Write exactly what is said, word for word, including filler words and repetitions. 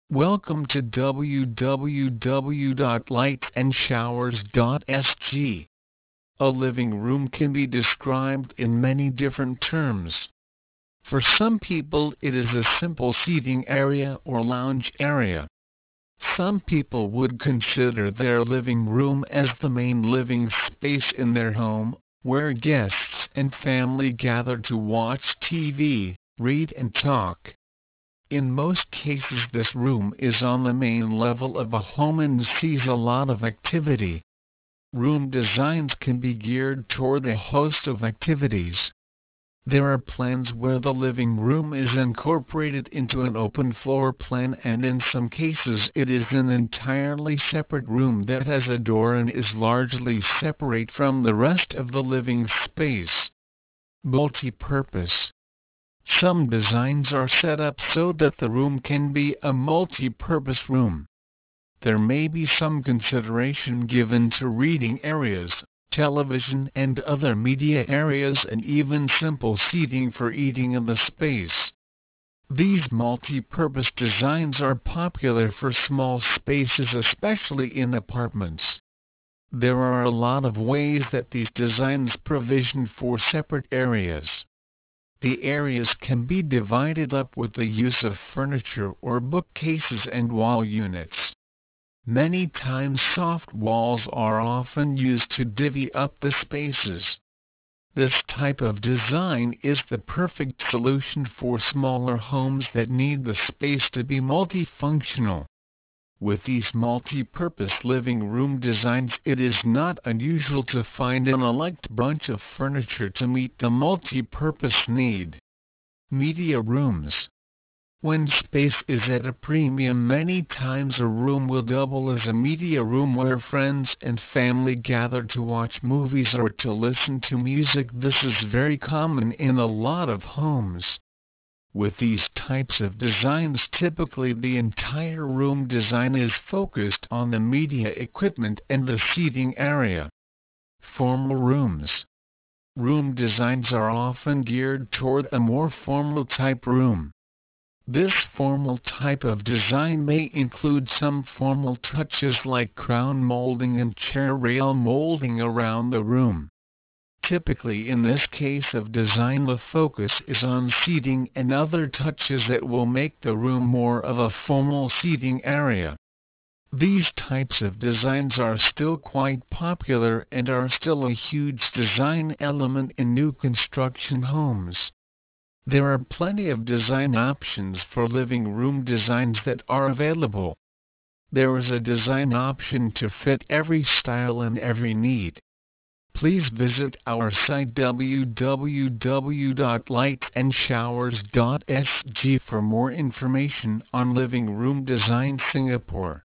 Welcome to w w w dot lights and showers dot s g. A living room can be described in many different terms. For some people it is a simple seating area or lounge area. Some people would consider their living room as the main living space in their home, where guests and family gather to watch T V, read and talk. In most cases this room is on the main level of a home and sees a lot of activity. Room designs can be geared toward a host of activities. There are plans where the living room is incorporated into an open floor plan, and in some cases it is an entirely separate room that has a door and is largely separate from the rest of the living space. Multi-purpose. Some designs are set up so that the room can be a multi-purpose room. There may be some consideration given to reading areas, television and other media areas, and even simple seating for eating in the space. These multi-purpose designs are popular for small spaces, especially in apartments. There are a lot of ways that these designs provision for separate areas. The areas can be divided up with the use of furniture or bookcases and wall units. Many times soft walls are often used to divvy up the spaces. This type of design is the perfect solution for smaller homes that need the space to be multifunctional. With these multi-purpose living room designs, it is not unusual to find an elect bunch of furniture to meet the multi-purpose need. Media rooms. When space is at a premium, many times a room will double as a media room where friends and family gather to watch movies or to listen to music. This is very common in a lot of homes. With these types of designs, typically the entire room design is focused on the media equipment and the seating area. Formal rooms. Room designs are often geared toward a more formal type room. This formal type of design may include some formal touches like crown molding and chair rail molding around the room. Typically in this case of design the focus is on seating and other touches that will make the room more of a formal seating area. These types of designs are still quite popular and are still a huge design element in new construction homes. There are plenty of design options for living room designs that are available. There is a design option to fit every style and every need. Please visit our site w w w dot lights and showers dot s g for more information on living room design Singapore.